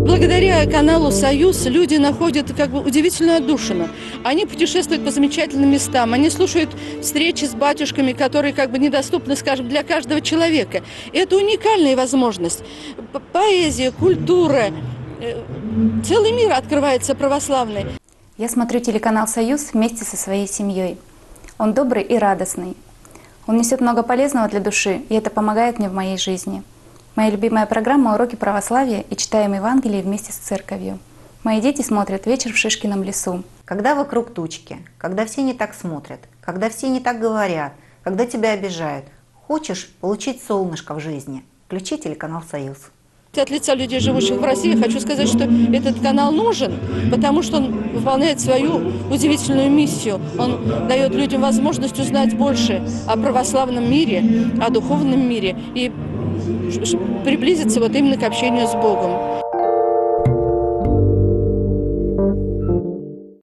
Благодаря каналу «Союз» люди находят как бы удивительную отдушину. Они путешествуют по замечательным местам, они слушают встречи с батюшками, которые как бы недоступны, скажем, для каждого человека. И это уникальная возможность. Поэзия, культура, целый мир открывается православный. Я смотрю телеканал «Союз» вместе со своей семьей. Он добрый и радостный. Он несет много полезного для души, и это помогает мне в моей жизни. Моя любимая программа «Уроки православия» и читаем Евангелие вместе с церковью. Мои дети смотрят «Вечер в Шишкином лесу». Когда вокруг тучки, когда все не так смотрят, когда все не так говорят, когда тебя обижают, хочешь получить солнышко в жизни, включи телеканал «Союз». От лица людей, живущих в России, хочу сказать, что этот канал нужен, потому что он выполняет свою удивительную миссию. Он дает людям возможность узнать больше о православном мире, о духовном мире и приблизиться вот именно к общению с Богом.